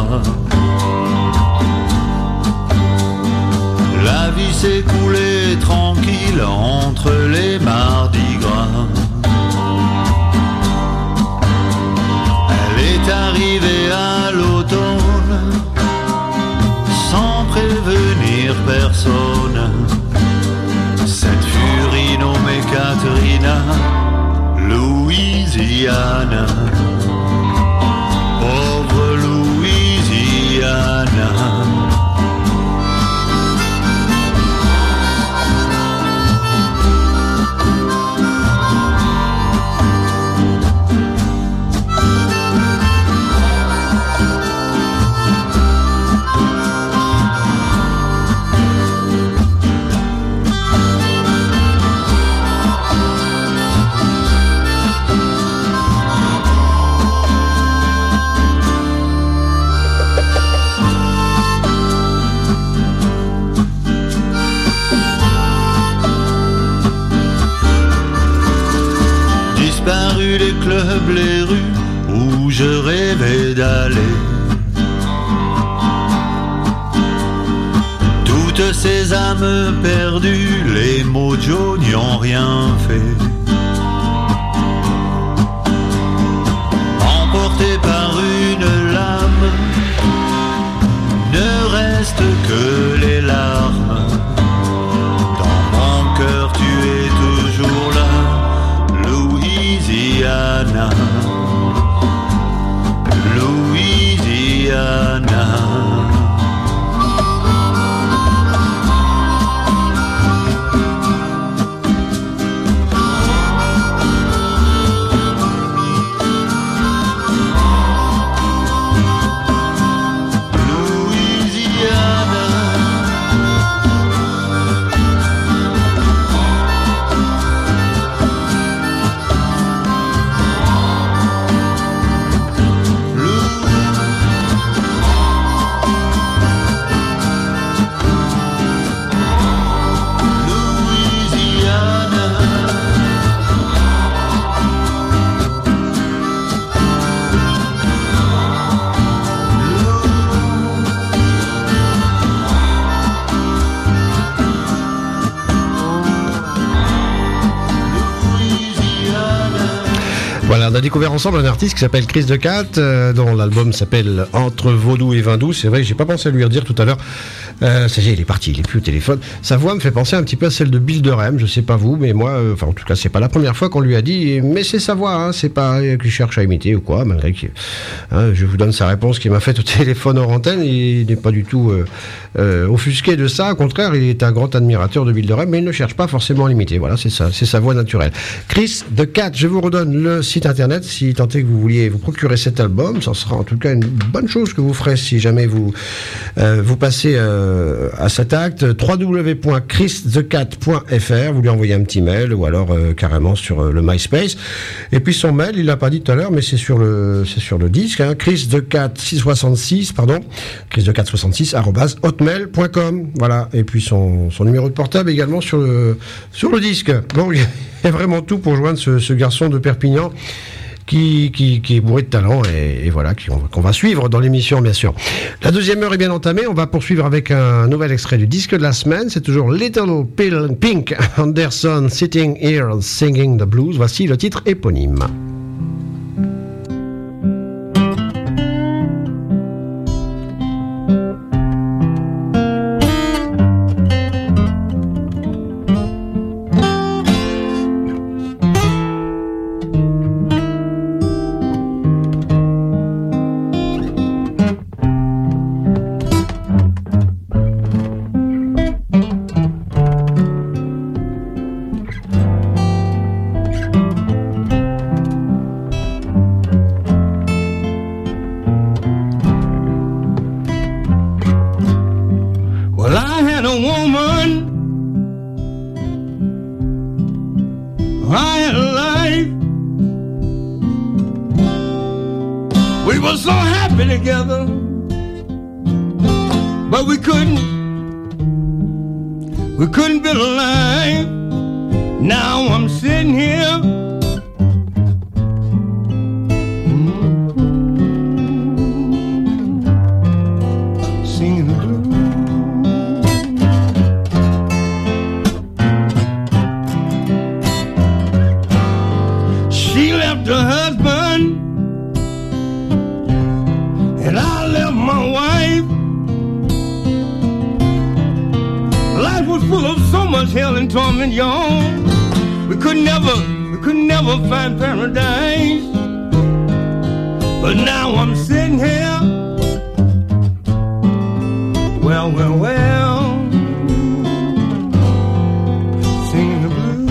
Gras. La vie s'est coulée tranquille entre les mardis gras. Elle est arrivée à l'automne sans prévenir personne. Cette furie nommée Katrina, Louisiana, pauvre Louisiana. Disparu les clubs, les rues où je rêvais d'aller. Toutes ces âmes perdues, les mojos n'y ont rien fait. Emporté par une lame, ne reste que les larmes. Dans mon cœur tu es toujours là, Louisiana, Louisiana. Voilà, on a découvert ensemble un artiste qui s'appelle Chris de Cat, dont l'album s'appelle Entre Vaudou et Vindou. C'est vrai, j'ai pas pensé à lui redire tout à l'heure. Ça y est, il est parti, il est plus au téléphone. Sa voix me fait penser un petit peu à celle de Bill de Rem. Je sais pas vous, mais moi, enfin en tout cas, c'est pas la première fois qu'on lui a dit. Mais c'est sa voix, hein, c'est pas qu'il cherche à imiter ou quoi, malgré que je vous donne sa réponse qu'il m'a faite au téléphone hors antenne. Il n'est pas du tout offusqué de ça. Au contraire, il est un grand admirateur de Bill de Rem, mais il ne cherche pas forcément à l'imiter. Voilà, c'est ça, c'est sa voix naturelle. Chris de Cat. Je vous redonne le site internet si tant est que vous vouliez vous procurer cet album. Ça sera en tout cas une bonne chose que vous ferez si jamais vous passez à cet acte. www.christhecat.fr. Vous lui envoyez un petit mail ou alors carrément sur le MySpace. Et puis son mail, il l'a pas dit tout à l'heure, mais c'est sur le disque, hein, christhecat666, christhecat66 @hotmail.com. Voilà. Et puis son numéro de portable également sur le disque. Bon, il y a vraiment tout pour joindre ce garçon de Perpignan qui est bourré de talent et voilà, qu'on va suivre dans l'émission, bien sûr. La deuxième heure est bien entamée. On va poursuivre avec un nouvel extrait du disque de la semaine. C'est toujours Little Pink Anderson, Sitting Here Singing the Blues. Voici le titre éponyme. and I left my wife. Life was full of so much hell and torment, y'all. We could never find paradise. But now I'm sitting here. Well, singing the blues.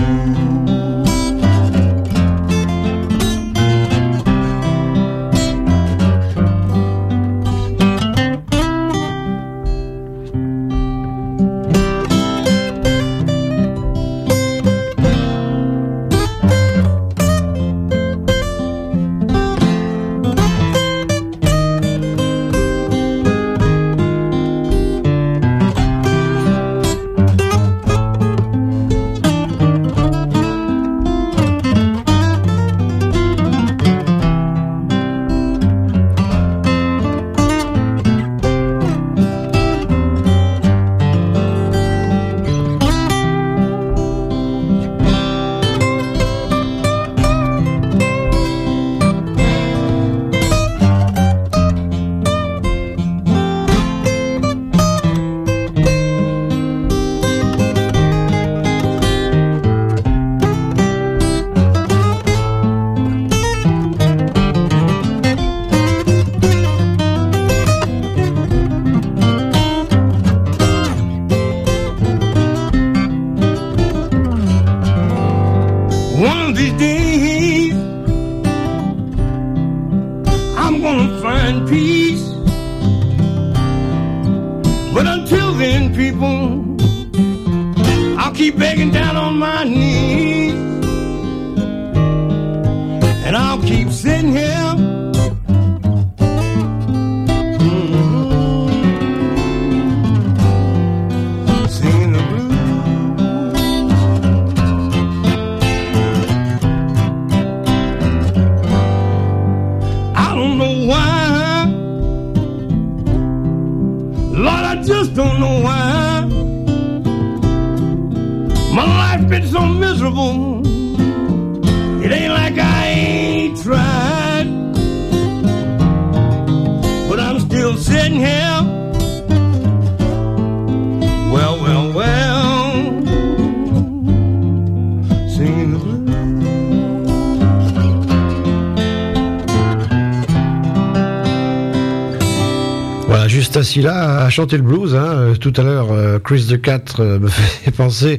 Assis là à chanter le blues, hein. Tout à l'heure Chris the Cat me fait penser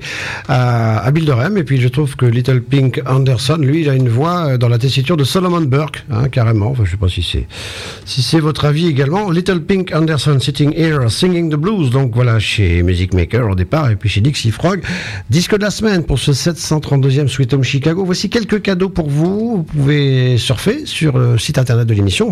à Bill Durham, et puis je trouve que Little Pink Anderson, lui, il a une voix dans la tessiture de Solomon Burke, hein, carrément. Enfin, je sais pas si c'est votre avis également. Little Pink Anderson sitting here singing the blues, donc voilà, chez Music Maker au départ, et puis chez Dixie Frog. Disque de la semaine pour ce 732e Sweet Home Chicago. Voici quelques cadeaux pour vous. Vous pouvez surfer sur le site internet de l'émission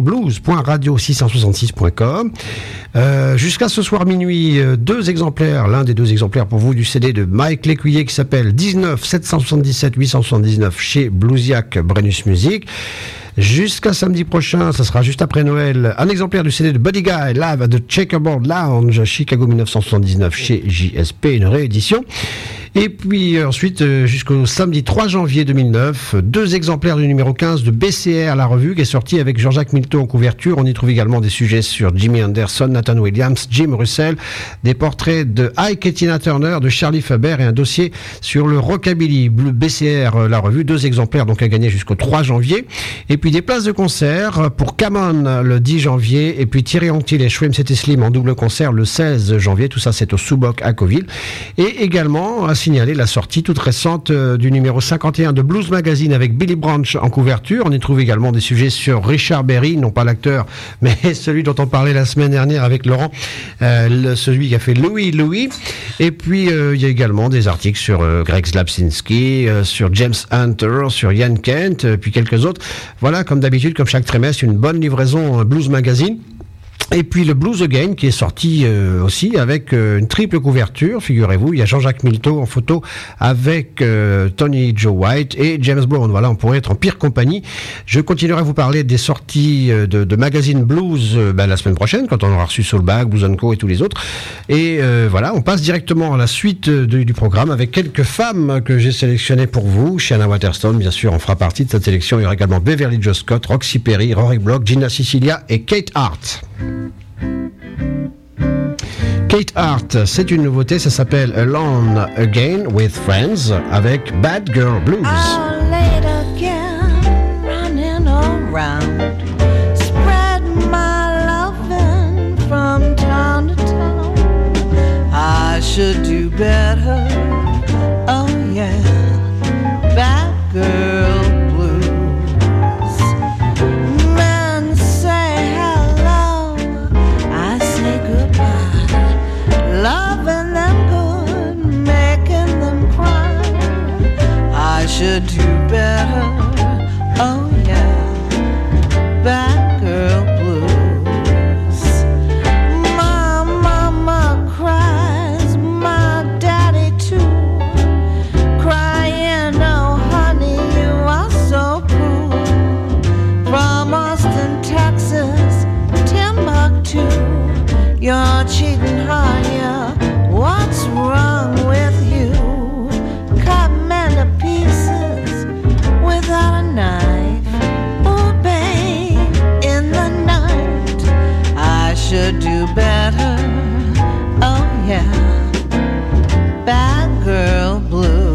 blues.radio666.com. Jusqu'à ce soir minuit, l'un des deux exemplaires pour vous du CD de Mike Lécuyer qui s'appelle 19 777 879 chez Bluesiac Brennus Music. Jusqu'à samedi prochain, ça sera juste après Noël, un exemplaire du CD de Buddy Guy live à The Checkerboard Lounge, Chicago 1979 chez JSP, une réédition. Et puis ensuite, jusqu'au samedi 3 janvier 2009, 2 exemplaires du numéro 15 de BCR, la revue, qui est sortie avec Jean-Jacques Milteau en couverture. On y trouve également des sujets sur Jimmy Anderson, Nathan Williams, Jim Russell, des portraits de Ike et Tina Turner, de Charlie Faber et un dossier sur le rockabilly. BCR, la revue, 2 exemplaires donc à gagner jusqu'au 3 janvier. Et puis des places de concert pour Camon le 10 janvier, et puis Thierry Anctil et Shrimp City Slim en double concert le 16 janvier. Tout ça, c'est au Souboc à Coville. Et également à signaler la sortie toute récente du numéro 51 de Blues Magazine avec Billy Branch en couverture. On y trouve également des sujets sur Richard Berry, non pas l'acteur, mais celui dont on parlait la semaine dernière avec Laurent, celui qui a fait Louis. Et puis il y a également des articles sur Greg Slapsinski, sur James Hunter, sur Ian Kent, puis quelques autres. Voilà, comme d'habitude, comme chaque trimestre, une bonne livraison Blues Magazine. Et puis le Blues Again qui est sorti aussi avec une triple couverture, figurez-vous. Il y a Jean-Jacques Milteau en photo avec Tony Joe White et James Brown. Voilà, on pourrait être en pire compagnie. Je continuerai à vous parler des sorties de magazine blues la semaine prochaine, quand on aura reçu Soulbag, Blues & Co et tous les autres. Et voilà, on passe directement à la suite du programme avec quelques femmes que j'ai sélectionnées pour vous. Shanna Waterston, bien sûr, on fera partie de cette sélection. Il y aura également Beverly Jo Scott, Roxy Perry, Rory Block, Gina Sicilia et Kate Hart. Kate Hart, c'est une nouveauté, ça s'appelle Alone Again with Friends avec Bad Girl Blues. Out late again, running around, spread my loving from town to town. I should do better, oh yeah, bad girl blues. Men say hello, I say goodbye, loving them good, making them cry. I should do better, oh yeah, bad girl blues. My mama cries, my daddy too, crying, oh honey, you are so cruel. From Austin, Texas, Timbuktu, you're cheating higher, what's wrong with you? Cut men to pieces without a knife, oh babe, in the night. I should do better, oh yeah, bad girl blues.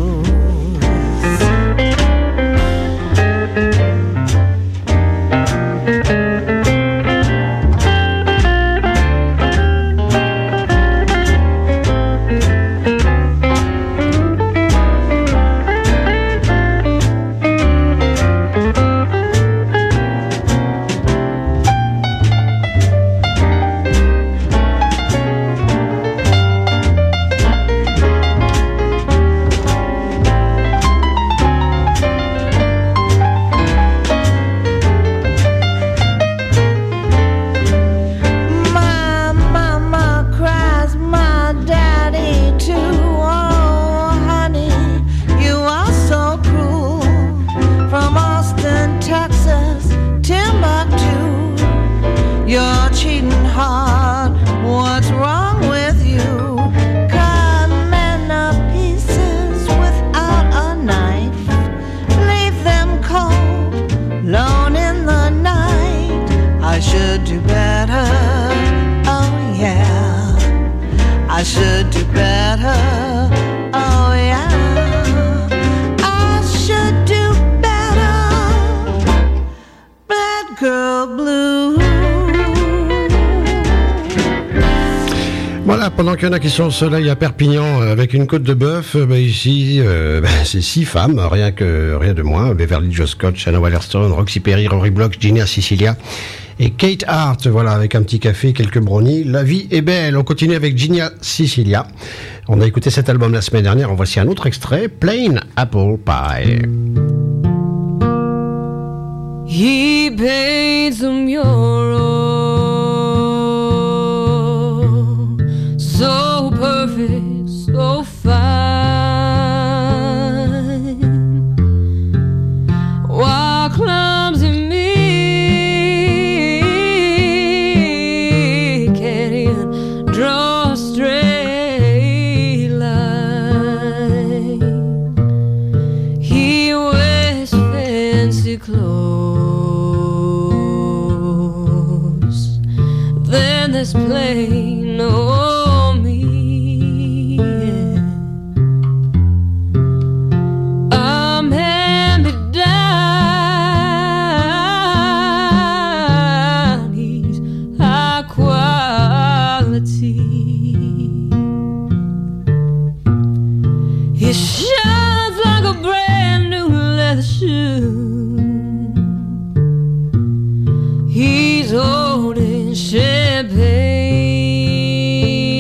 My mama cries, my daddy too. Oh, honey, you are so cruel. From Austin, Texas, Timbuktu, you're cheating hard. What's wrong with you? Cut men to pieces without a knife. Leave them cold, alone in the night. I should do better, oh yeah, I should do better, oh yeah, I should do better, bad girl blues. Voilà, pendant qu'il y en a qui sont au soleil à Perpignan avec une côte de bœuf, ici, c'est 6 femmes, rien de moins. Beverly Jo Scott, Shannon Waterstone, Roxy Perry, Rory Bloch, Gina Sicilia et Kate Hart. Voilà, avec un petit café, quelques brownies. La vie est belle. On continue avec Gina Sicilia. On a écouté cet album la semaine dernière. En voici un autre extrait, Plain Apple Pie. He paid some euro, so perfect, so fine. While clumsy me can't even draw a straight line. He wears fancy clothes, then there's plain old me. I'm hand-me-down, he's high quality. He shines like a brand new leather shoe. He's holding champagne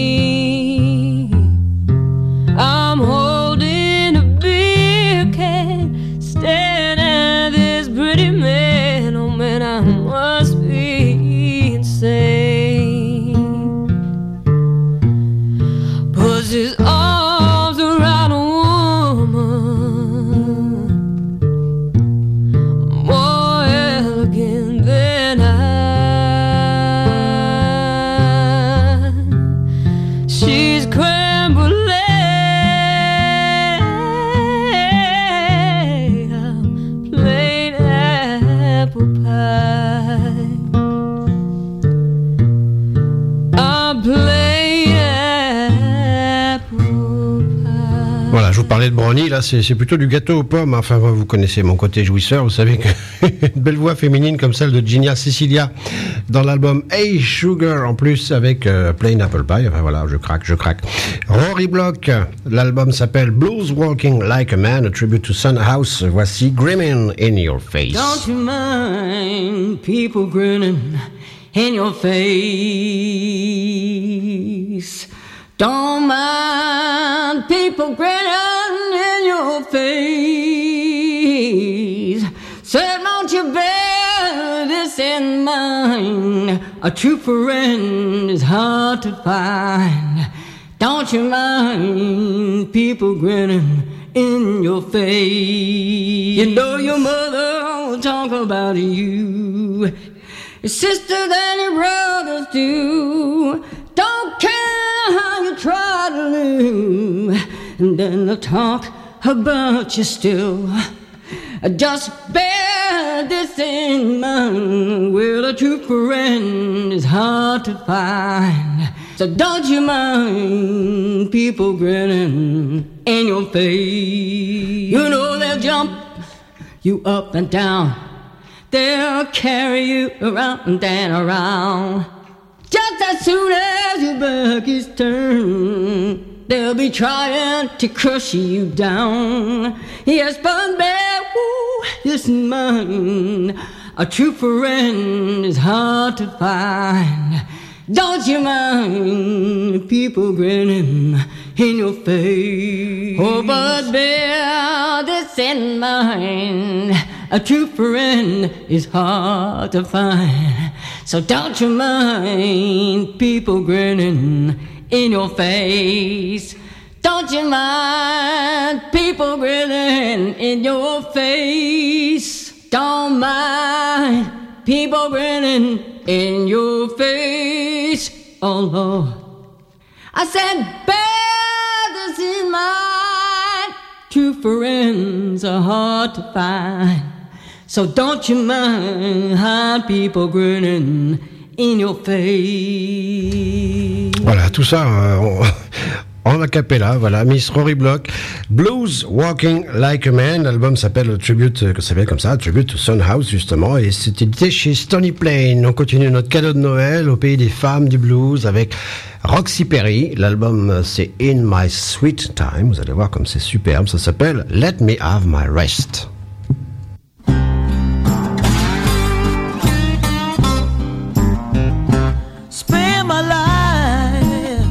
parlez de brownie, là, c'est plutôt du gâteau aux pommes. Enfin, vous connaissez mon côté jouisseur. Vous savez qu'une belle voix féminine comme celle de Gina Cecilia dans l'album Hey Sugar, en plus avec Plain Apple Pie. Enfin voilà, je craque. Rory Block, l'album s'appelle Blues Walking Like a Man, a tribute to Son House. Voici Grinning in Your Face. Don't you mind people grinning in your face? Don't mind people grinning in your face. Said, won't you bear this in mind? A true friend is hard to find. Don't you mind people grinning in your face? You know your mother will talk about you, your sisters and your brothers too. Don't care how you try to live, and then they'll talk about you still. Just bear this in mind. Well, a true friend is hard to find. So don't you mind people grinning in your face. You know they'll jump you up and down. They'll carry you around and around. Just as soon as your back is turned, they'll be trying to crush you down. Yes, but bear this in mind. A true friend is hard to find. Don't you mind people grinning in your face? Oh, but bear this in mind. A true friend is hard to find. So don't you mind people grinning in your face? Don't you mind people grinning in your face? Don't mind people grinning in your face. Oh Lord, I said bear this in mind. True friends are hard to find. So don't you mind people grinning in your face. Voilà, tout ça en a cappella, voilà, Miss Rory Block, Blues Walking Like a Man, l'album s'appelle comme ça, Tribute to Son House justement, et c'est édité chez Stony Plain. On continue notre cadeau de Noël au pays des femmes du blues avec Roxy Perry, l'album c'est In My Sweet Time, vous allez voir comme c'est superbe, ça s'appelle Let Me Have My Rest. Spend my life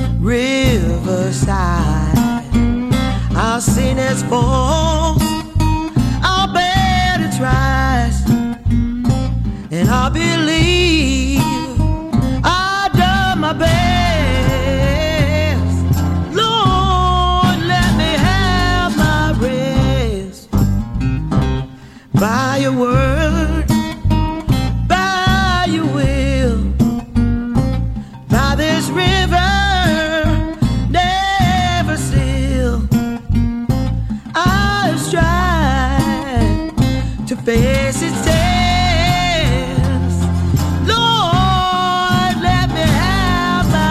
riverside. I'll sing as falls, I'll bear its rise, and I believe I've done my best. Lord, let me have my rest. By your word, by your will, by this river never still, I've tried to face its test. Lord, let me have my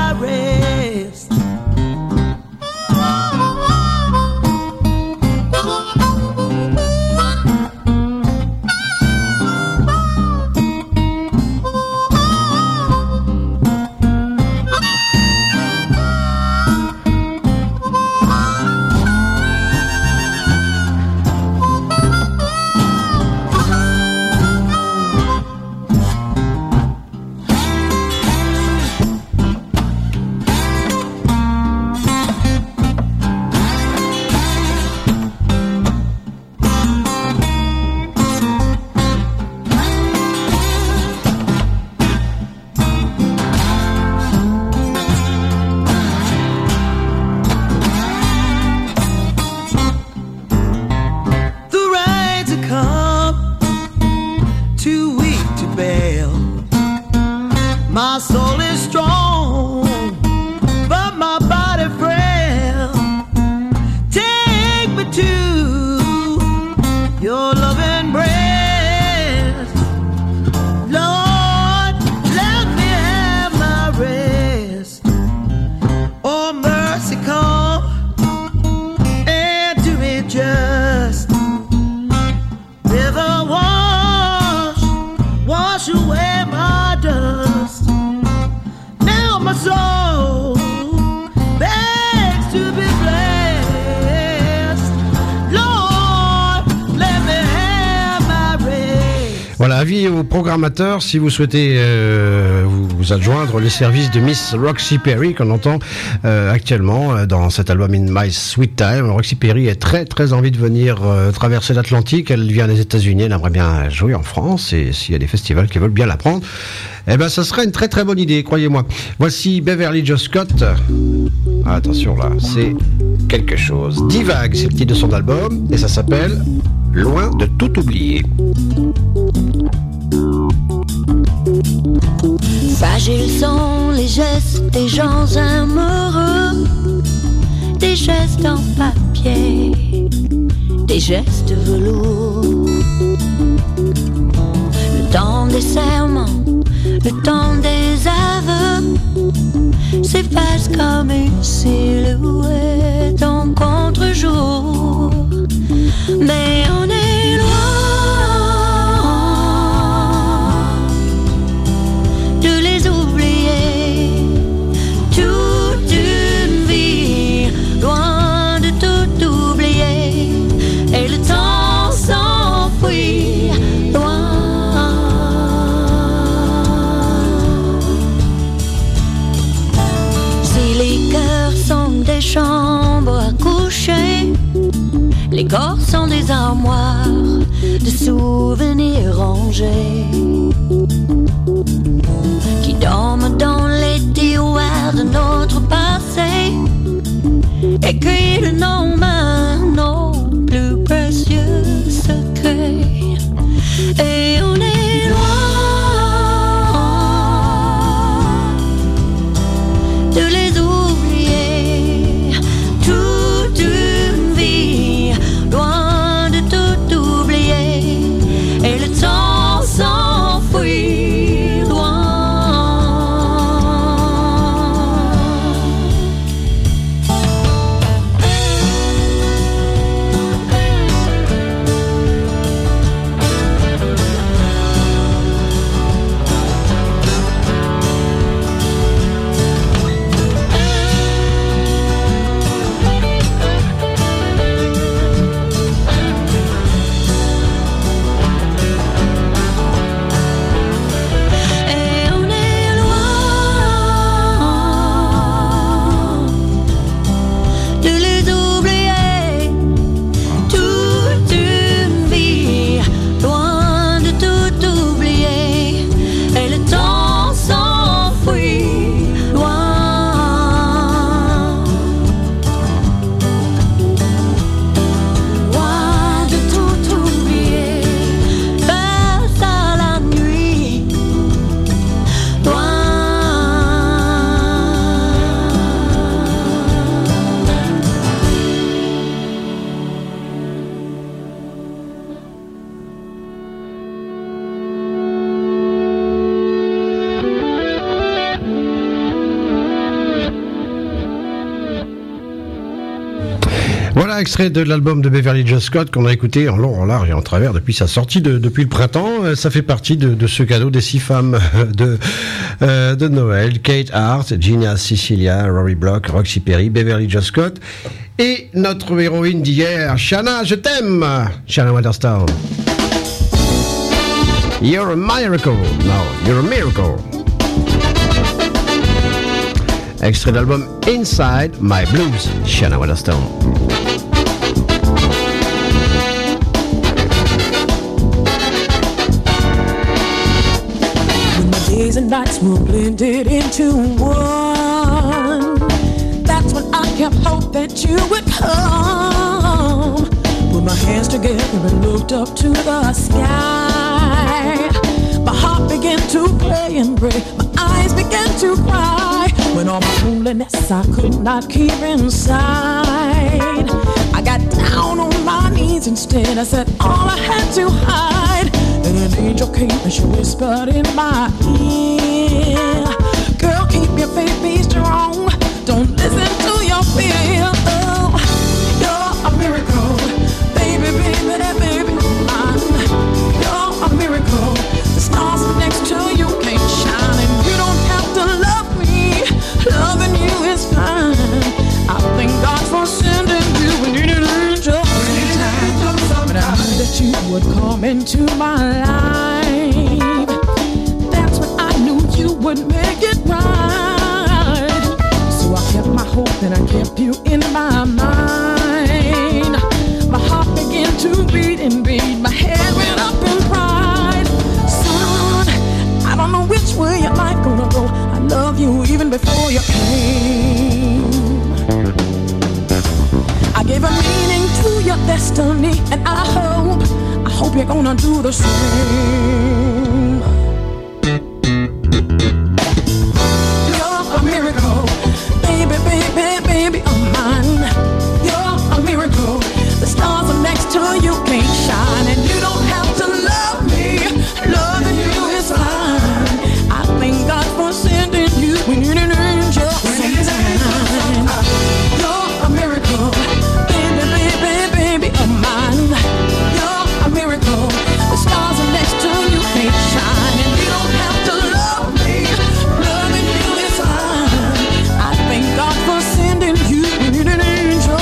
avis aux programmateurs, si vous souhaitez vous adjoindre les services de Miss Roxy Perry qu'on entend actuellement dans cet album In My Sweet Time. Roxy Perry a très très envie de venir traverser l'Atlantique. Elle vient des États-Unis, elle aimerait bien jouer en France, et s'il y a des festivals qui veulent bien la prendre, eh ben ça serait une très très bonne idée, croyez-moi. Voici Beverly Joe Scott. Ah, attention là, c'est quelque chose. Divague, c'est le titre de son album, et ça s'appelle Loin de tout oublier. Fragiles sont les gestes des gens amoureux, des gestes en papier, des gestes velours. Le temps des serments, le temps des aveux s'efface comme une silhouette en contre-jour. Mais on est loin de les oublier, toute une vie, loin de tout oublier, et le temps s'enfuit loin. Si les cœurs sont des chambres à coucher, les corps sont des armoires de souvenirs rangés qui dorment dans les tiroirs de notre passé, écrits le nom de nos plus précieux secrets. Et on est loin de les oublier, toute une vie, loin de tout oublier, et le temps s'enfuit loin. Voilà, extrait de l'album de Beverly Joe Scott qu'on a écouté en long, en large et en travers depuis sa sortie depuis le printemps. Ça fait partie de ce cadeau des 6 femmes de Noël. Kate Hart, Gina Sicilia, Rory Block, Roxy Perry, Beverly Joe Scott et notre héroïne d'hier, Shanna, je t'aime, Shanna Waterstone. You're a miracle. No, you're a miracle. Extrait de l'album Inside My Blues, Shanna Waterstone. When the days and nights were blended into one, that's when I kept hope that you would come. Put my hands together and looked up to the sky. My heart began to pray and pray. My eyes began to cry. When all my loneliness I could not keep inside, I got down on my knees instead. I said all I had to hide. And an angel came and she whispered in my ear, girl, keep your faith, be strong. Don't listen to your fear. Oh, you're a miracle, baby, baby, that baby mine. You're a miracle. The stars next to you can't shine, and you don't have to love me. Loving you is fine. I thank God for sending you when you need an angel. But I knew that you would come into my life. then I kept you in my mind. My heart began to beat and beat. My head went up in pride. Son, I don't know which way your life gonna go. I love you even before you came. I gave a meaning to your destiny, and I hope you're gonna do the same. You're a miracle, baby, baby, baby of mine. You're a miracle. The stars are next to you, can't shine, and you don't have to love me. Loving you is fine. I thank God for sending you when you're an angel. You're a miracle, baby, baby, baby of mine. You're a miracle. The stars are next to you, can't shine, and you don't have to love me. Loving you is fine. I thank God for sending you when you're an angel.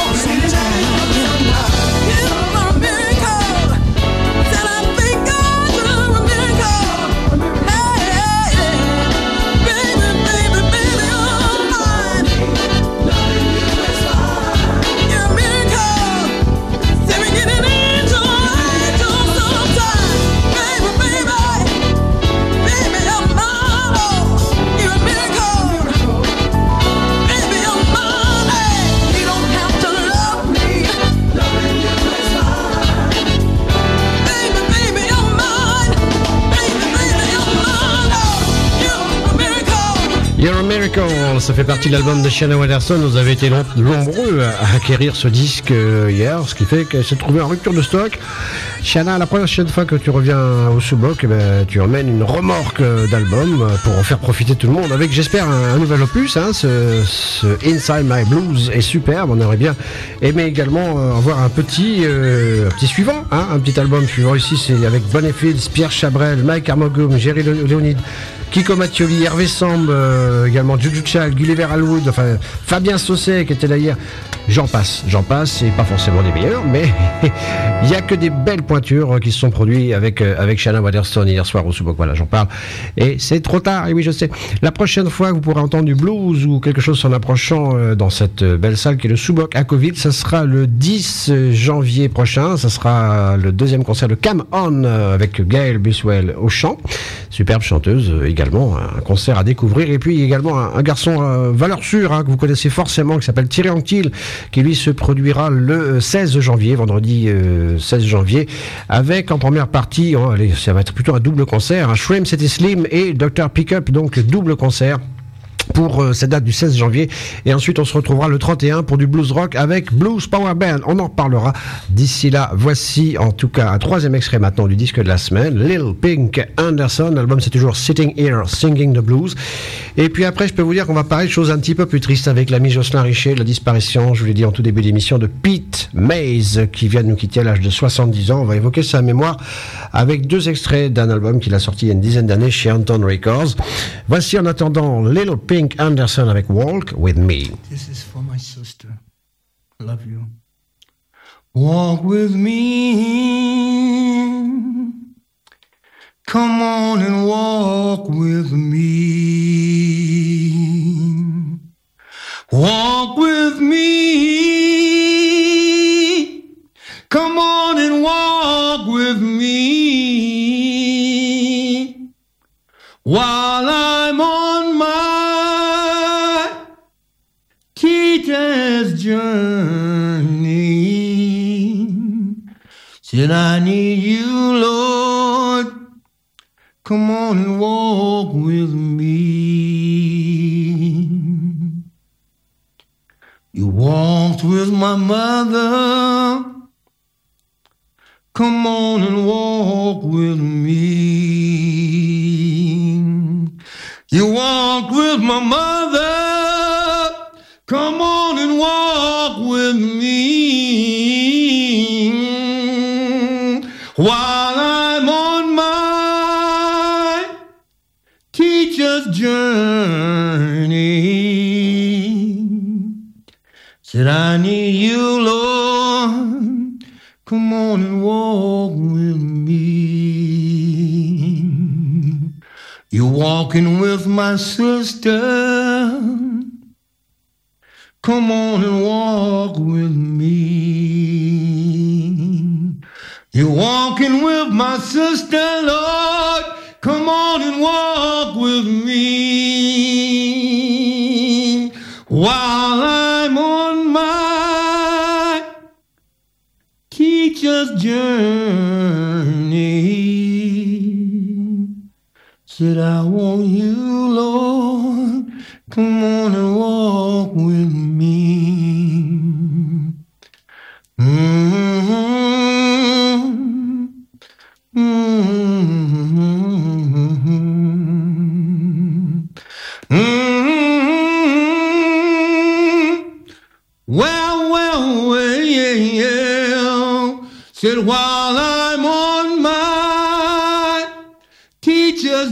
You're a Miracle, ça fait partie de l'album de Shanna Waterston. Vous avez été nombreux à acquérir ce disque hier, ce qui fait que c'est trouvé en rupture de stock. Shanna, la prochaine fois que tu reviens au sous-bloc, tu emmènes une remorque d'albums pour en faire profiter tout le monde avec, j'espère, un nouvel opus. Hein, ce Inside My Blues est superbe. On aurait bien aimé également avoir un petit suivant, hein, un petit album suivant. Ici, c'est avec Bonnie Fields, Pierre Chabrel, Mike Armogum, Jerry Leonid, Kiko Mattioli, Hervé Samb, également Juju Chal, Gulliver Hallwood, enfin Fabien Sausset qui était là hier. J'en passe, c'est pas forcément des meilleurs, mais il y a que des belles pointures qui se sont produites avec Shanna Waterston hier soir au Sous-Boc. Voilà, j'en parle. Et c'est trop tard, et oui, je sais. La prochaine fois que vous pourrez entendre du blues ou quelque chose s'en approchant dans cette belle salle qui est le Sous-Boc à Coville, ça sera le 10 janvier prochain. Ça sera le deuxième concert de Cam On avec Gail Buswell au chant. Superbe chanteuse également, un concert à découvrir. Et puis également un garçon valeur sûre, hein, que vous connaissez forcément, qui s'appelle Thierry Anctil, qui lui se produira le 16 janvier, vendredi 16 janvier, avec en première partie, allez, ça va être plutôt un double concert, un Shrimp City Slim et Dr. Pickup, donc double concert pour cette date du 16 janvier, et ensuite on se retrouvera le 31 pour du blues rock avec Blues Power Band. On en reparlera d'ici là. Voici en tout cas un troisième extrait maintenant du disque de la semaine, Lil Pink Anderson. L'album c'est toujours Sitting Here Singing the Blues. Et puis après je peux vous dire qu'on va parler de choses un petit peu plus tristes avec l'ami Jocelyn Richer, la disparition, je vous l'ai dit en tout début d'émission, de Pete Mays qui vient de nous quitter à l'âge de 70 ans. On va évoquer sa mémoire avec deux extraits d'un album qu'il a sorti il y a une dizaine d'années chez Anton Records. Voici en attendant Lil Pink Anderson avec Walk With Me. This is for my sister. I love you. Walk with me. Come on and walk with me. Walk with me. Come on and walk with me. While I'm on my teacher's journey, said I need you, Lord, come on and walk with me. You walked with my mother, come on and walk with me. You walked with my mother, come on and walk with me. While I'm on my teacher's journey, said I need you, Lord, come on and walk with me. You're walking with my sister, come on and walk with me. You're walking with my sister, Lord, come on and walk with me. While I'm on my teacher's journey, said I want you, Lord, come on and walk with me. Well, yeah. Said while I'm on my teacher's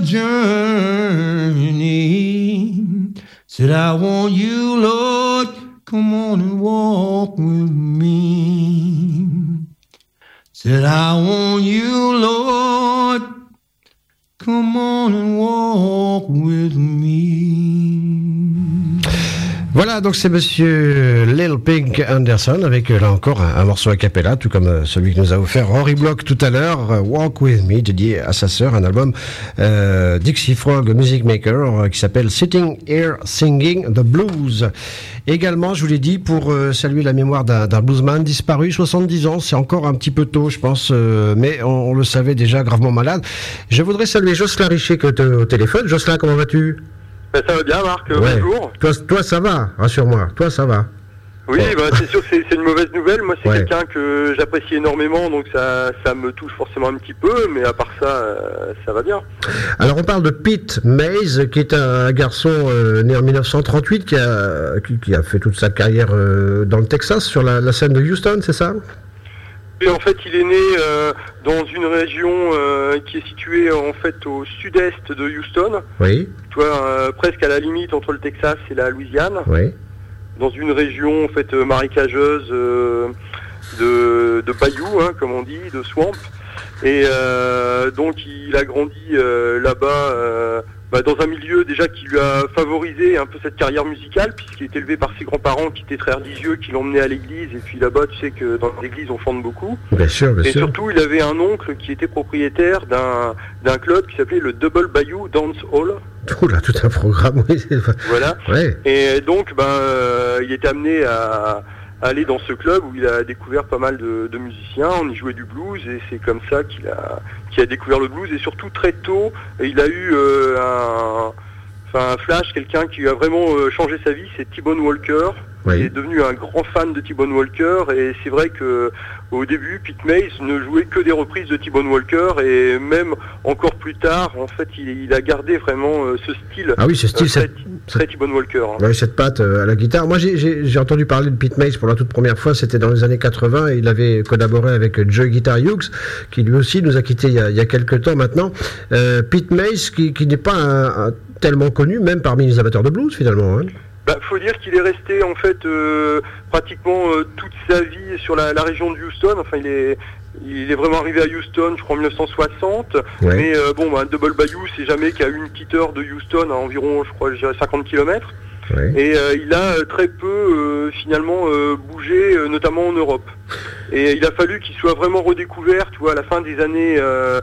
journey, said I want you, Lord, come on and walk with me. Said I want you, Lord, come on and walk with me. Voilà, donc c'est monsieur Lil Pink Anderson avec là encore un morceau a cappella, tout comme celui que nous a offert Rory Block tout à l'heure, Walk With Me, dédié à sa sœur, un album Dixie Frog Music Maker qui s'appelle Sitting Here Singing the Blues. Également, je vous l'ai dit, pour saluer la mémoire d'un bluesman disparu, 70 ans, c'est encore un petit peu tôt, je pense, mais on le savait déjà, gravement malade. Je voudrais saluer Jocelyn Richer qui est au téléphone. Jocelyn, comment vas-tu ? Ça va bien, Marc, ouais. Bonjour. Toi, ça va, rassure-moi, toi, ça va. Oui, c'est sûr que c'est une mauvaise nouvelle. Moi, c'est ouais. quelqu'un que j'apprécie énormément, donc ça me touche forcément un petit peu, mais à part ça, ça va bien. Alors, on parle de Pete Mays, qui est un garçon né en 1938, qui a fait toute sa carrière dans le Texas, sur la scène de Houston, c'est ça ? Et en fait, il est né dans une région qui est située en fait au sud-est de Houston. Oui. Tu vois, presque à la limite entre le Texas et la Louisiane. Oui. Dans une région en fait marécageuse de bayou, hein, comme on dit, de swamp. Et donc il a grandi là-bas. Dans un milieu déjà qui lui a favorisé un peu cette carrière musicale, puisqu'il est élevé par ses grands-parents qui étaient très religieux, qui l'emmenaient à l'église, et puis là-bas tu sais que dans l'église on chante beaucoup. Bien sûr, bien sûr. Et surtout il avait un oncle qui était propriétaire d'un club qui s'appelait le Double Bayou Dance Hall. Oh là, tout un programme, oui. Voilà. Ouais. Et donc il était amené à aller dans ce club où il a découvert pas mal de musiciens, on y jouait du blues et c'est comme ça qu'il a découvert le blues et surtout très tôt il a eu un flash, quelqu'un qui a vraiment changé sa vie, c'est T-Bone Walker. Oui. Il est devenu un grand fan de T-Bone Walker et c'est vrai que au début Pete Mays ne jouait que des reprises de T-Bone Walker et même encore plus tard en fait il a gardé vraiment ce style. Ah oui, ce style très T-Bone Walker. Hein. Oui, cette patte à la guitare. Moi j'ai entendu parler de Pete Mays pour la toute première fois, c'était dans les années 80 et il avait collaboré avec Joe Guitar Hughes qui lui aussi nous a quittés il y a quelques temps maintenant. Pete Mays qui n'est pas tellement connu même parmi les amateurs de blues finalement. Hein. Faut dire qu'il est resté en fait pratiquement toute sa vie sur la région de Houston. Enfin, il est vraiment arrivé à Houston, je crois en 1960. Ouais. Mais Double Bayou, c'est jamais qu'à une petite heure de Houston, à environ, je crois, 50 km. Ouais. Et il a très peu finalement bougé, notamment en Europe. Et il a fallu qu'il soit vraiment redécouvert, tu vois, à la fin des années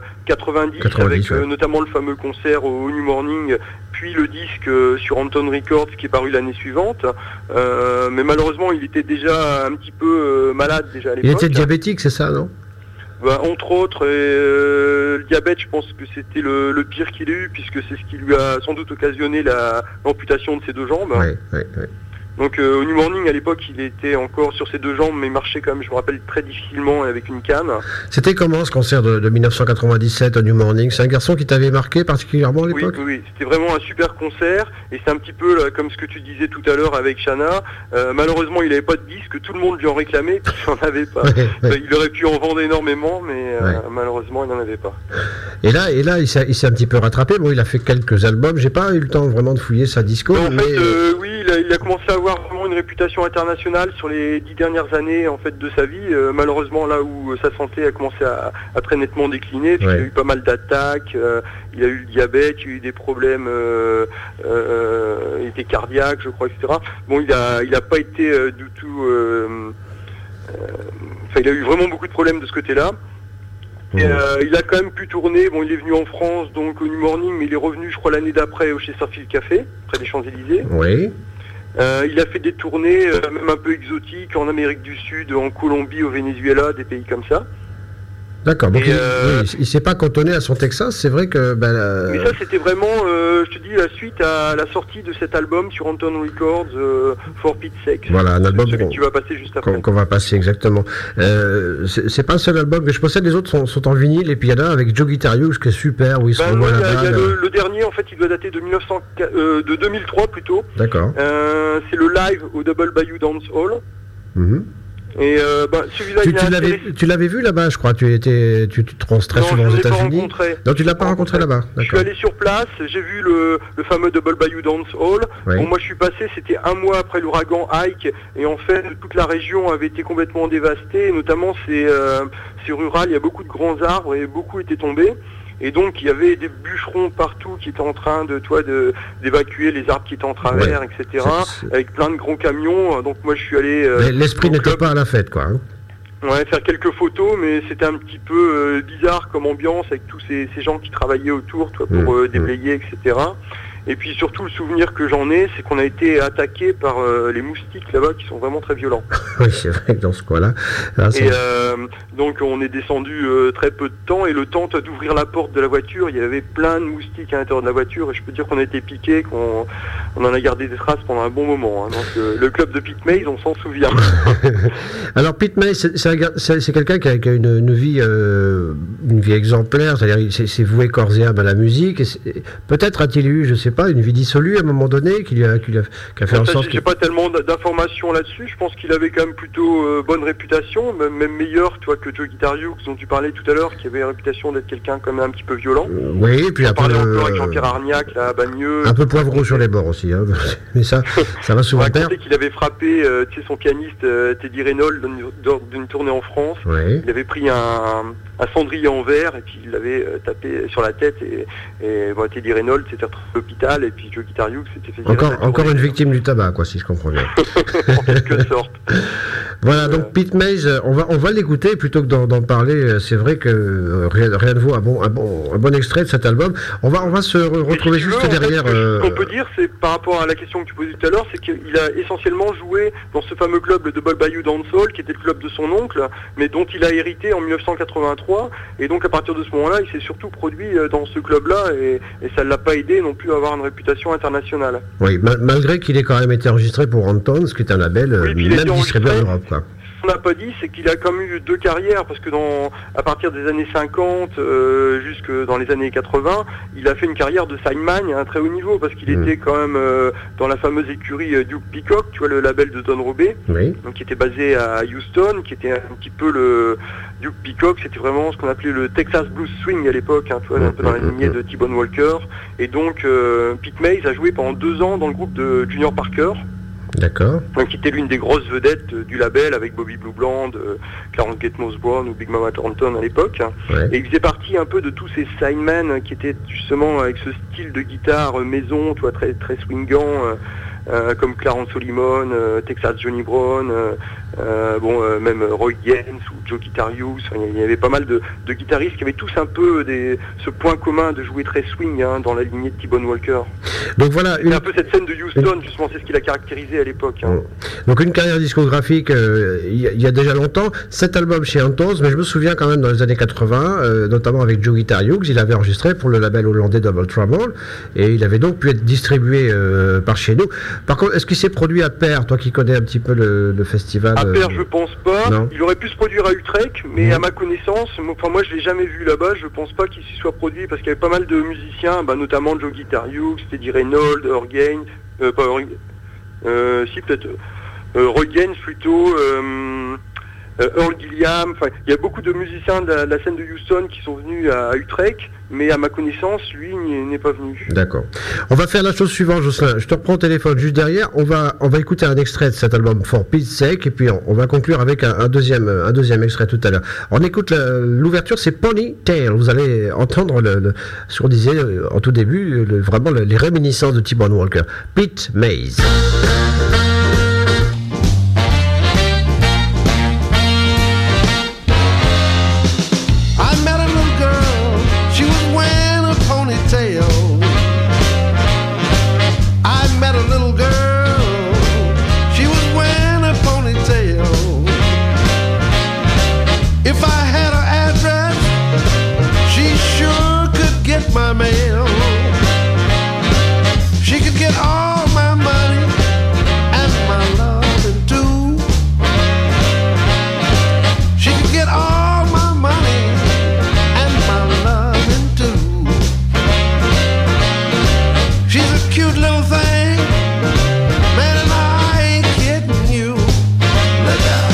90 avec ouais. Notamment le fameux concert au New Morning, puis le disque sur Anton Records qui est paru l'année suivante. Mais malheureusement, il était déjà un petit peu malade déjà à l'époque. Il était diabétique, c'est ça, non ? Entre autres, le diabète, je pense que c'était le pire qu'il ait eu, puisque c'est ce qui lui a sans doute occasionné l'amputation de ses deux jambes. Ouais. Donc au New Morning, à l'époque, il était encore sur ses deux jambes, mais marchait quand même, je me rappelle, très difficilement avec une canne. C'était comment ce concert de 1997 au New Morning ? C'est un garçon qui t'avait marqué particulièrement à l'époque ? Oui, c'était vraiment un super concert, et c'est un petit peu là, comme ce que tu disais tout à l'heure avec Shanna. Malheureusement, il n'avait pas de disque, tout le monde lui en réclamait, puis il n'en avait pas. Il aurait pu en vendre énormément, mais malheureusement, il n'en avait pas. Et là, il s'est un petit peu rattrapé. Bon, il a fait quelques albums. J'ai pas eu le temps vraiment de fouiller sa disco. En fait, oui, il a commencé à avoir vraiment une réputation internationale sur les 10 dernières années en fait de sa vie. Malheureusement, là où sa santé a commencé à très nettement décliner, parce qu'il a eu pas mal d'attaques, il a eu le diabète, il a eu des problèmes, il était cardiaque, je crois, etc. Bon, il a pas été du tout. Il a eu vraiment beaucoup de problèmes de ce côté-là. Et, il a quand même pu tourner. Bon, il est venu en France, donc au New Morning, mais il est revenu, je crois, l'année d'après au Chesterfield Café, près des Champs-Élysées. Oui. Il a fait des tournées, même un peu exotiques, en Amérique du Sud, en Colombie, au Venezuela, des pays comme ça. D'accord, donc il s'est pas cantonné à son Texas, c'est vrai que... Mais ça, c'était vraiment, je te dis, la suite à la sortie de cet album sur Anton Records, For Pete's Sake. Voilà, un album que tu vas passer juste après. Qu'on va passer, exactement. C'est pas un seul album que je possède, les autres sont en vinyle, et puis il y en a un avec Joe Guitar Hughes, qui est super, où il se revoit il y a le dernier, en fait, il doit dater de 2003 plutôt. D'accord. C'est le live au Double Bayou Dance Hall. Et celui-là, tu l'avais vu là-bas, je crois. Tu te rends très souvent aux États-Unis. Non, tu l'as pas rencontré là-bas. Je suis allé sur place, j'ai vu le fameux Double Bayou Dance Hall. Oui. Bon, moi, je suis passé, c'était un mois après l'ouragan Ike, et en fait, toute la région avait été complètement dévastée. Notamment, c'est rural, il y a beaucoup de grands arbres et beaucoup étaient tombés. Et donc il y avait des bûcherons partout qui étaient en train d'évacuer les arbres qui étaient en travers, etc. Avec plein de gros camions. Donc moi je suis allé... L'esprit n'était pas à la fête, quoi. Ouais, faire quelques photos, mais c'était un petit peu bizarre comme ambiance avec tous ces gens qui travaillaient autour, pour déblayer, etc. Et puis surtout le souvenir que j'en ai, c'est qu'on a été attaqué par les moustiques là-bas qui sont vraiment très violents. Oui, c'est vrai que dans ce coin-là... Et donc on est descendu très peu de temps, et le temps d'ouvrir la porte de la voiture, il y avait plein de moustiques à l'intérieur de la voiture, et je peux dire qu'on a été piqué, qu'on en a gardé des traces pendant un bon moment. Hein. Donc le club de Pete Mays, on s'en souvient. Alors Pete Mays, c'est quelqu'un qui a une vie exemplaire, c'est-à-dire c'est voué corps et âme à la musique. Peut-être a-t-il eu, je sais pas, une vie dissolue à un moment donné qui a fait en sorte... J'ai pas tellement d'informations là-dessus. Je pense qu'il avait quand même plutôt bonne réputation, même meilleure, tu vois, que Joe Guitar Hughes dont tu parlais tout à l'heure, qui avait la réputation d'être quelqu'un quand même un petit peu violent. Oui, et puis après encore avec Jean-Pierre Arniac, là, à Bagneux. Un peu poivreau sur les bords aussi, hein. Mais ça va souvent perdre. Il avait frappé, son pianiste Teddy Reynolds d'une tournée en France. Oui. Il avait pris un cendrier en verre et puis il l'avait tapé sur la tête et Teddy Reynolds s'était retrouvé à l'hôpital, et puis Joe Guitar Hughes s'était fait encore une victime du tabac, quoi, si je comprends bien. En quelque sorte. Voilà, donc Pete Mays, on va l'écouter plutôt que d'en parler. C'est vrai que rien ne vaut un bon extrait de cet album. On va se retrouver juste derrière. Ce qu'on peut dire, c'est par rapport à la question que tu posais tout à l'heure, c'est qu'il a essentiellement joué dans ce fameux club, le Double Bayou Dance Hall, qui était le club de son oncle, mais dont il a hérité en 1983. Et donc à partir de ce moment-là, il s'est surtout produit dans ce club-là, et ça ne l'a pas aidé non plus à avoir une réputation internationale. Oui, malgré qu'il ait quand même été enregistré pour Anton, ce qui est un label même distribué en Europe, quoi. Ce qu'on n'a pas dit, c'est qu'il a quand même eu deux carrières, parce que à partir des années 50 jusque dans les années 80, il a fait une carrière de sideman à un très haut niveau, parce qu'il était quand même dans la fameuse écurie Duke Peacock, tu vois, le label de Don Robey, donc, qui était basé à Houston, qui était un petit peu le Duke Peacock, c'était vraiment ce qu'on appelait le Texas Blues Swing à l'époque, hein, tu vois, un peu dans la lignée de T-Bone Walker. Et donc Pete Mays a joué pendant 2 ans dans le groupe de Junior Parker. D'accord. Donc, qui était l'une des grosses vedettes du label, avec Bobby Blue Bland, Clarence Getmos Brown ou Big Mama Thornton à l'époque. Ouais. Et il faisait partie un peu de tous ces sidemen qui étaient justement avec ce style de guitare maison, tu vois, très, très swingant, comme Clarence Solomon, Texas Johnny Brown, même Roy Gaines ou Joe Guitar Hughes. Il y avait pas mal de guitaristes qui avaient tous un peu ce point commun de jouer très swing, hein, dans la lignée de T-Bone Walker. Donc voilà, c'est un peu cette scène de Houston, justement, c'est ce qui l'a caractérisé à l'époque. Hein. Donc une carrière discographique il y a déjà longtemps, 7 albums chez Antos, mais je me souviens quand même dans les années 80, notamment avec Joe Guitar Hughes, il avait enregistré pour le label hollandais Double Trouble, et il avait donc pu être distribué par chez nous. Par contre, est-ce qu'il s'est produit à Perth, toi qui connais un petit peu le festival? À Perth, je pense pas. Non. Il aurait pu se produire à Utrecht, mais à ma connaissance, moi je l'ai jamais vu là-bas, je pense pas qu'il s'y soit produit, parce qu'il y avait pas mal de musiciens, notamment Joe Guitar Hughes, Teddy Reynolds, Roy Gaines, Roy Gaines plutôt, Earl Gilliam, enfin, il y a beaucoup de musiciens de la scène de Houston qui sont venus à Utrecht, mais à ma connaissance, lui n'est pas venu. D'accord. On va faire la chose suivante, Jocelyn. Je te reprends au téléphone juste derrière. On va écouter un extrait de cet album For Pete's Sake, et puis on va conclure avec un deuxième extrait tout à l'heure. On écoute l'ouverture, c'est Ponytail. Vous allez entendre ce qu'on disait en tout début, vraiment les réminiscences de T-Bone Walker. Pete Mays. My mail. She could get all my money and my loving too. She could get all my money and my loving too. She's a cute little thing, man, and I ain't kidding you. Look out.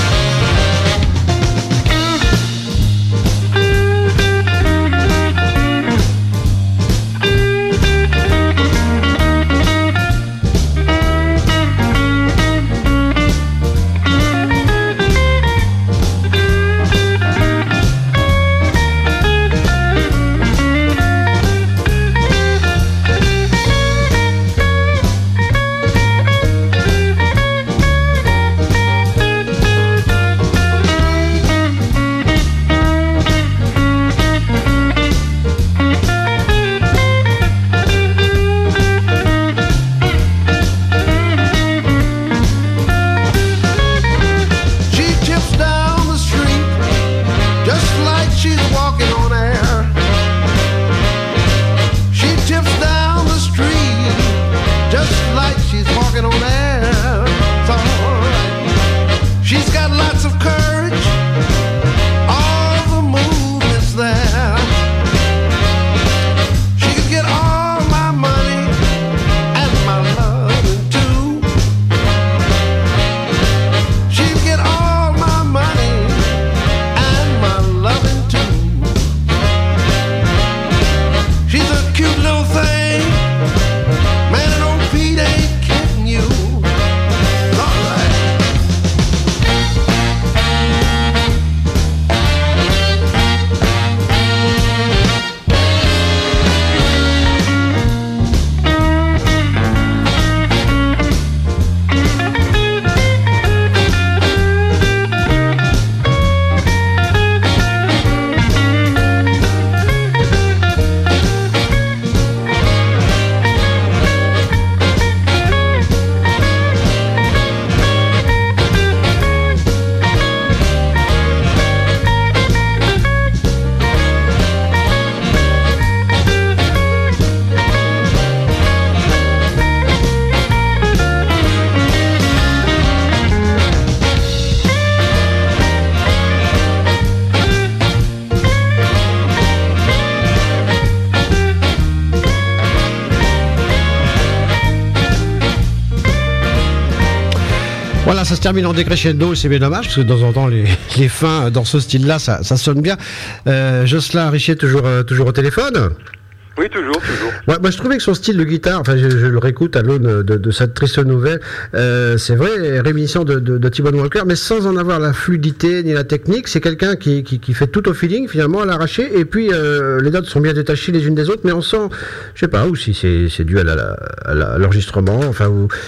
Voilà, ça se termine en décrescendo, c'est bien dommage, parce que de temps en temps, les fins dans ce style-là, ça sonne bien. Jocelyn Richier, toujours au téléphone ? Oui, toujours. Ouais, moi, je trouvais que son style de guitare, enfin, je le réécoute à l'aune de cette triste nouvelle, c'est vrai, réminiscent de T-Bone Walker, mais sans en avoir la fluidité ni la technique. C'est quelqu'un qui fait tout au feeling, finalement, à l'arraché, et puis les notes sont bien détachées les unes des autres, mais on sent, je sais pas, ou si c'est dû à l'enregistrement, enfin,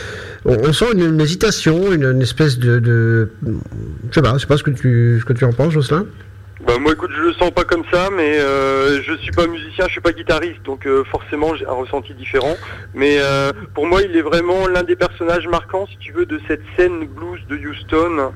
on sent une hésitation, une espèce de je sais pas ce que tu en penses, Jocelyn. Bah moi écoute, je le sens pas comme ça, mais je suis pas musicien, je suis pas guitariste, donc forcément j'ai un ressenti différent. Mais pour moi, il est vraiment l'un des personnages marquants, si tu veux, de cette scène blues de Houston,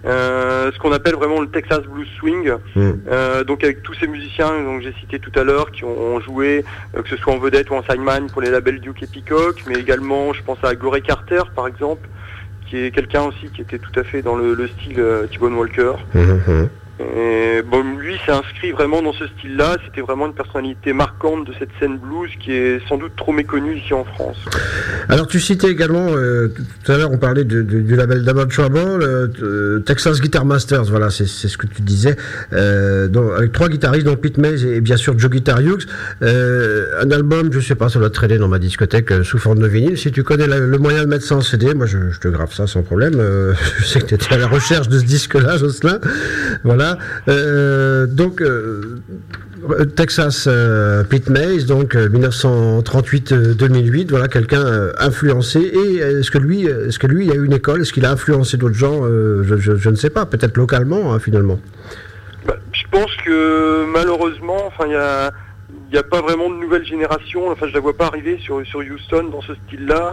ce qu'on appelle vraiment le Texas Blues Swing. Donc avec tous ces musiciens dont j'ai cité tout à l'heure, qui ont joué, que ce soit en vedette ou en sideman pour les labels Duke et Peacock, mais également, je pense à Gorey Carter par exemple, qui est quelqu'un aussi qui était tout à fait dans le style T-Bone Walker. Et bon, lui s'est inscrit vraiment dans ce style-là. C'était vraiment une personnalité marquante de cette scène blues qui est sans doute trop méconnue ici en France. Alors tu citais également, tout à l'heure on parlait du label Double Trouble, Texas Guitar Masters, voilà, c'est ce que tu disais, avec 3 guitaristes, donc Pete Mays et bien sûr Joe Guitar Hughes. Un album, je sais pas, ça doit traîner dans ma discothèque sous forme de vinyle. Si tu connais le moyen de mettre ça en CD, moi je te grave ça sans problème. Je sais que tu étais à la recherche de ce disque-là, Jocelyn. Voilà. Donc Texas, Pete Mays, donc 1938-2008, voilà, quelqu'un influencé. Et est-ce que lui il a eu une école? Est-ce qu'il a influencé d'autres gens? Je ne sais pas, peut-être localement, hein, finalement. Je pense que malheureusement, enfin il y a pas vraiment de nouvelle génération. Enfin, je la vois pas arriver sur Houston dans ce style-là.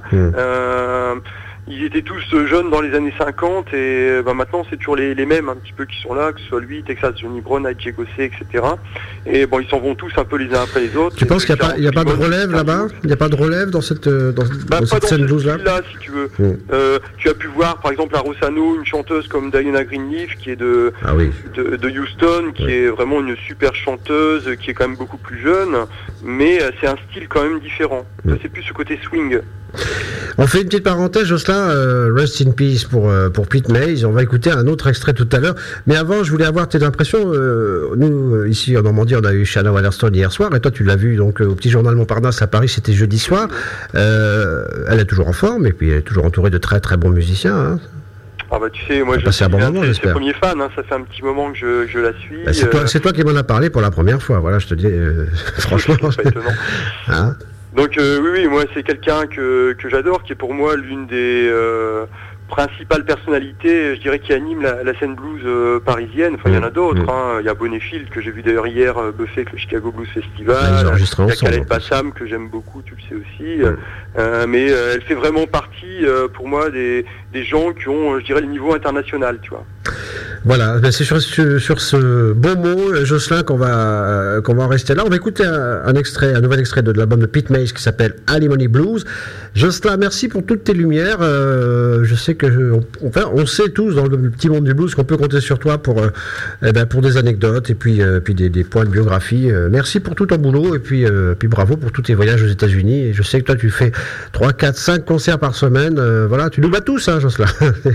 Ils étaient tous jeunes dans les années 50 et maintenant c'est toujours les mêmes un petit peu qui sont là, que ce soit lui, Texas, Johnny Brown, Ike Gossé, etc. Et bon, ils s'en vont tous un peu les uns après les autres. Tu penses qu'il n'y a pas de relève là-bas? Il n'y a pas de relève dans cette scène blues-là? Si tu veux. Tu as pu voir par exemple à Rossano une chanteuse comme Diana Greenleaf qui est de Houston, qui est vraiment une super chanteuse, qui est quand même beaucoup plus jeune, mais c'est un style quand même différent. C'est plus ce côté swing. On fait une petite parenthèse, Jocelyn, rest in peace pour Pete Mays. On va écouter un autre extrait tout à l'heure. Mais avant, je voulais avoir tes impressions. Nous, ici en Normandie, on a eu Shanna Waterston hier soir, et toi tu l'as vu donc au Petit Journal Montparnasse à Paris, c'était jeudi soir. Elle est toujours en forme, et puis elle est toujours entourée de très très bons musiciens, hein. Ah bah tu sais, moi je suis un de ses premiers fans, hein, ça fait un petit moment que je la suis. C'est toi qui m'en as parlé pour la première fois, voilà, je te dis, franchement. C'est pas étonnant. Hein? Donc oui, moi c'est quelqu'un que j'adore, qui est pour moi l'une des principales personnalités, je dirais, qui anime la scène blues parisienne. Enfin, il y en a d'autres, hein. Il y a Bonnetfield, que j'ai vu d'ailleurs hier buffer avec le Chicago Blues Festival. Il y a Khaled Bassam, que j'aime beaucoup, tu le sais aussi. Mais elle fait vraiment partie, pour moi, des gens qui ont, je dirais, le niveau international, tu vois. Voilà, c'est sur ce beau mot, Jocelyn, qu'on va en rester là. On va écouter un nouvel extrait de l'album de Pete Mays qui s'appelle Alimony Blues. Jocelyn, merci pour toutes tes lumières. Je sais que on sait tous dans le petit monde du blues qu'on peut compter sur toi pour des anecdotes et puis des points de biographie. Merci pour tout ton boulot et puis bravo pour tous tes voyages aux États-Unis. Et je sais que toi tu fais 3, 4, 5 concerts par semaine. Voilà, tu nous bats tous, hein, Jocelyn.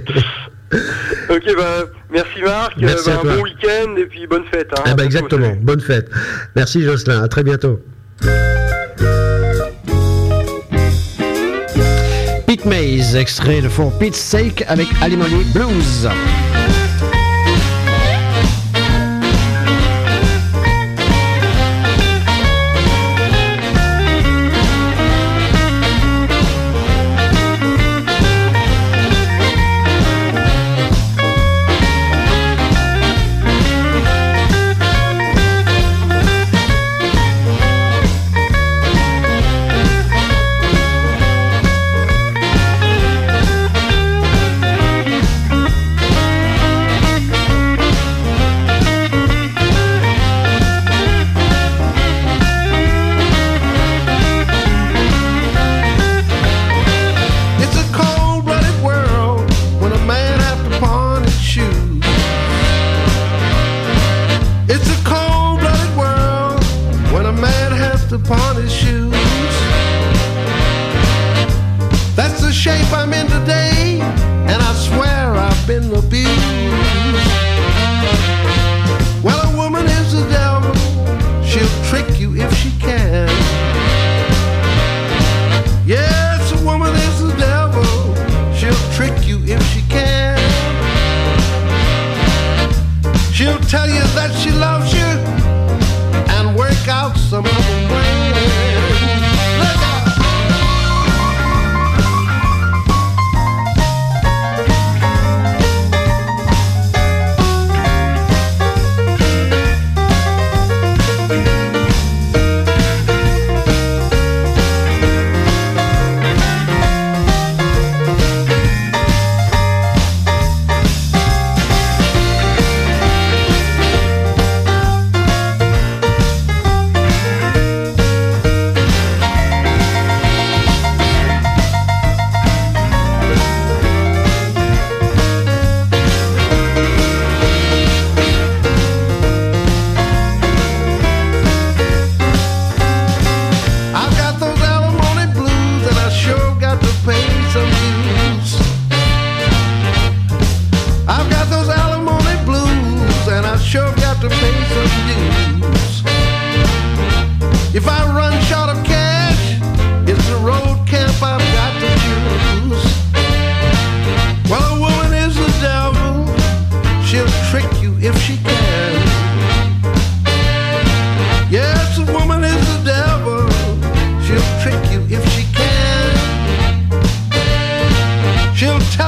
Ok, merci Marc, merci un bon week-end et puis bonne fête. Hein, exactement, bonne fête. Merci Jocelyn, à très bientôt. Pete Mays, extrait de For Pete's Sake avec Alimony Blues.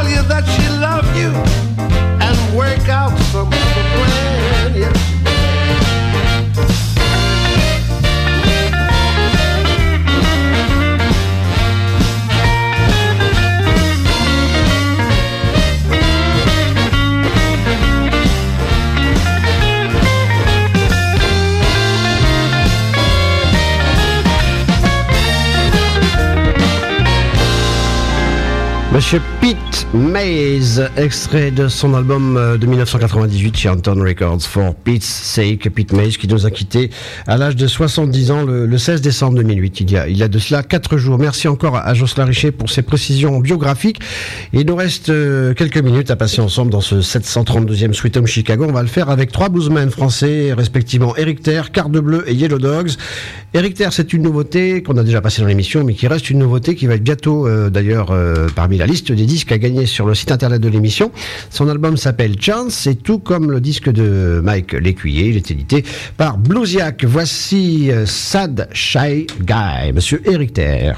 you that she loved you and work out some other plan. Yes, Monsieur Pete Mays, extrait de son album de 1998 chez Anton Records, For Pete's Sake. Pete Mays qui nous a quittés à l'âge de 70 ans le 16 décembre 2008, il y a de cela 4 jours. Merci encore à Jocelyn Richer pour ses précisions biographiques. Il nous reste quelques minutes à passer ensemble dans ce 732e Sweet Home Chicago. On va le faire avec 3 bluesmen français, respectivement Eric Terre, Carte Bleue et Yellow Dogs. Eric Terre, c'est une nouveauté qu'on a déjà passée dans l'émission, mais qui reste une nouveauté qui va être bientôt d'ailleurs parmi la liste des disques à gagner sur le site internet de l'émission. Son album s'appelle Chance, et tout comme le disque de Mike L'Écuyer, il est édité par Bluesiac. Voici Sad Shy Guy, Monsieur Eric Terre.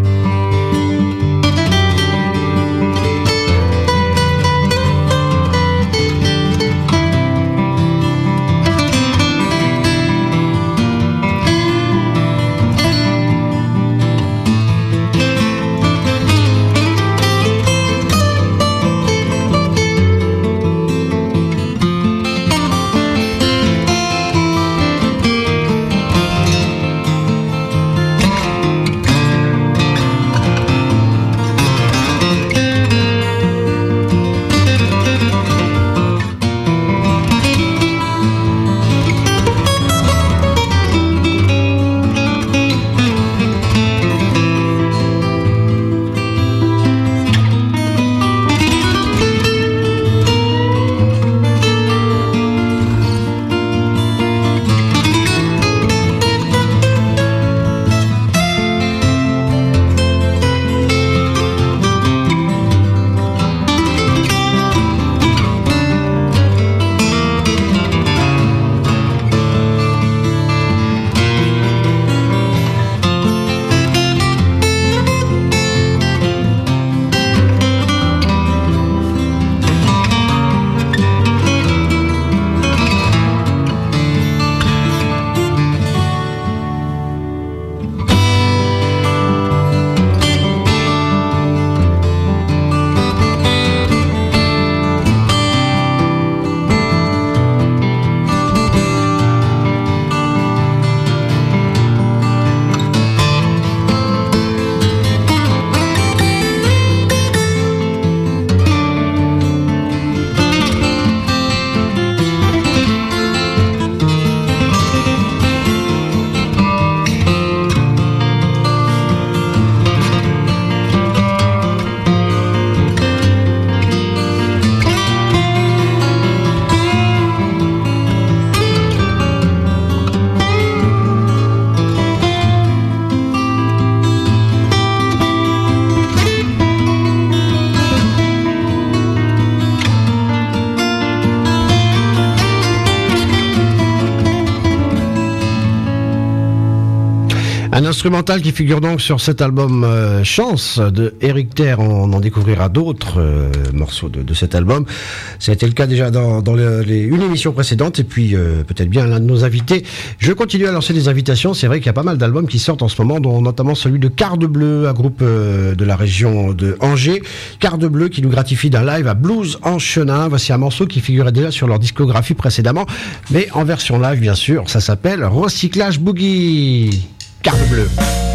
Un instrumental qui figure donc sur cet album Chance de Eric Terre. On en découvrira d'autres morceaux de cet album. Ça a été le cas déjà dans une émission précédente, et puis peut-être bien l'un de nos invités. Je continue à lancer des invitations. C'est vrai qu'il y a pas mal d'albums qui sortent en ce moment, dont notamment celui de Carte Bleue, un groupe de la région de Angers. Carte Bleue qui nous gratifie d'un live à Blues en Chenin. Voici un morceau qui figurait déjà sur leur discographie précédemment, mais en version live bien sûr. Ça s'appelle Recyclage Boogie. Carte Bleue.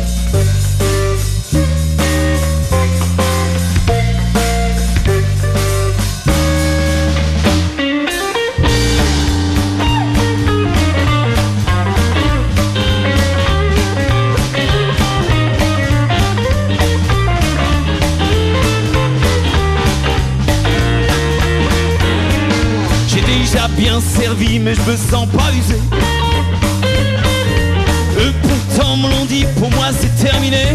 J'ai déjà bien servi, mais je me sens pas usé. Pourtant me l'ont dit, pour moi c'est terminé.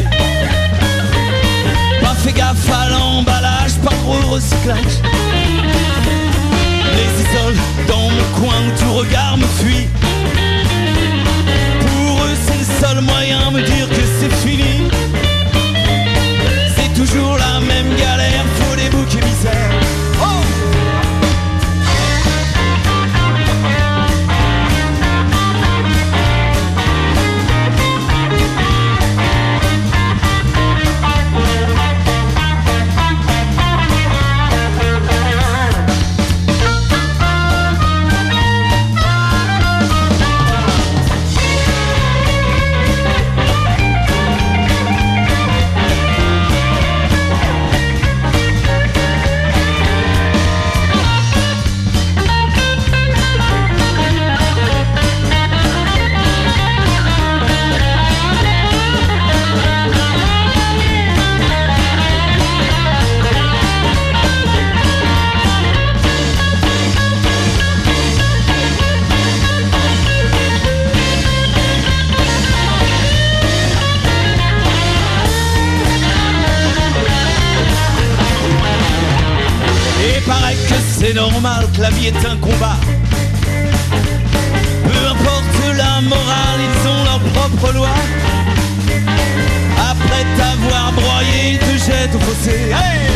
Pas fait gaffe à l'emballage, pas gros le recyclage. Les isole dans mon coin où tout regard me fuit. Pour eux c'est le seul moyen de me dire que c'est fini. C'est toujours la même galère, faut des boucs et misère. C'est normal que la vie est un combat. Peu importe la morale, ils ont leur propre loi. Après t'avoir broyé, ils te jettent au fossé. Hey!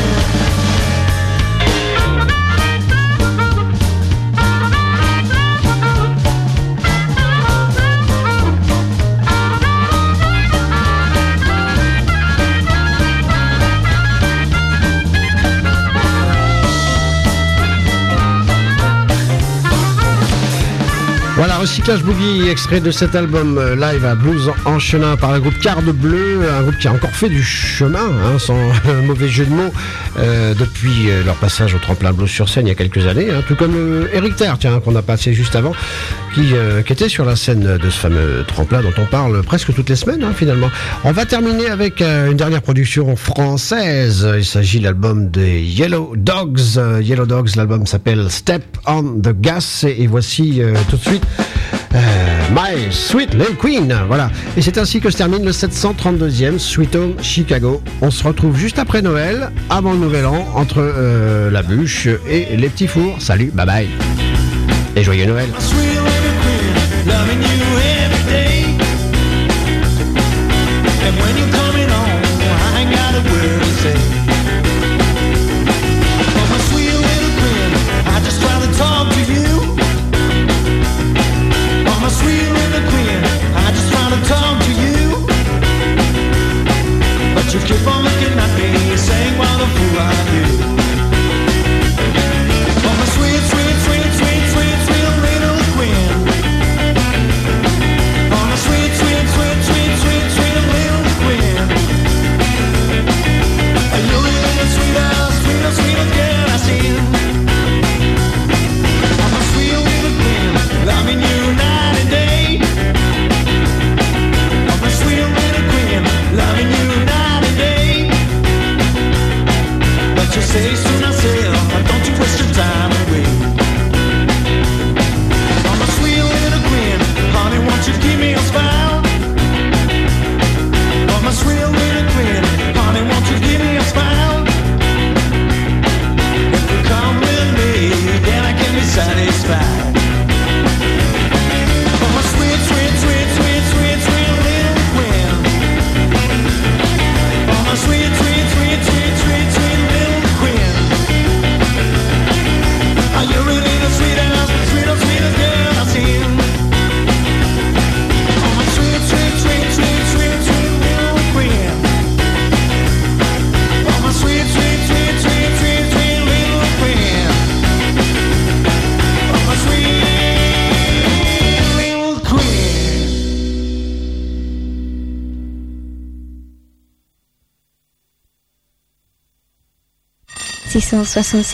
Voilà, Recyclage Boogie, extrait de cet album live à Blues en Chenin par le groupe Carte Bleue, un groupe qui a encore fait du chemin, hein, sans mauvais jeu de mots, depuis leur passage au tremplin Blues sur scène il y a quelques années, hein, tout comme Eric Terre, tiens, qu'on a passé juste avant, qui était sur la scène de ce fameux tremplin dont on parle presque toutes les semaines, hein, finalement. On va terminer avec une dernière production française. Il s'agit de l'album des Yellow Dogs. Yellow Dogs, l'album s'appelle Step on the Gas, et voici tout de suite My Sweet Little Queen, voilà. Et c'est ainsi que se termine le 732e Sweet Home Chicago. On se retrouve juste après Noël, avant le Nouvel An, entre la bûche et les petits fours. Salut, bye bye. Et joyeux Noël. Sweet little queen, I just wanna talk to you. But you keep on looking at me, saying what a fool I am. Oh my sweet, sweet, sweet, sweet, sweet, sweet little queen. Oh my sweet, sweet, sweet, sweet, sweet, sweet little queen. You're the sweetest, sweetest, sweetest girl I've seen. Oh my sweet little queen, loving you now. You say soon I say, oh, don't you waste your time away. I'm a sweet little queen, honey, won't you give me a smile? I'm a sweet little queen, honey, won't you give me a smile? If you come with me, then I can be satisfied. I'm a sweet, sweet, sweet, sweet, sweet, sweet little queen. I'm a sweet, sweet, sweet, sweet, sweet, sweet little queen. Are you really the sweetest, sweetest, sweetest girl I've seen? I'm a sweet, sweet, sweet, sweet, sweet, sweet little queen. I'm a sweet, sweet, sweet, sweet, sweet, sweet little queen. I'm a sweet little queen. 666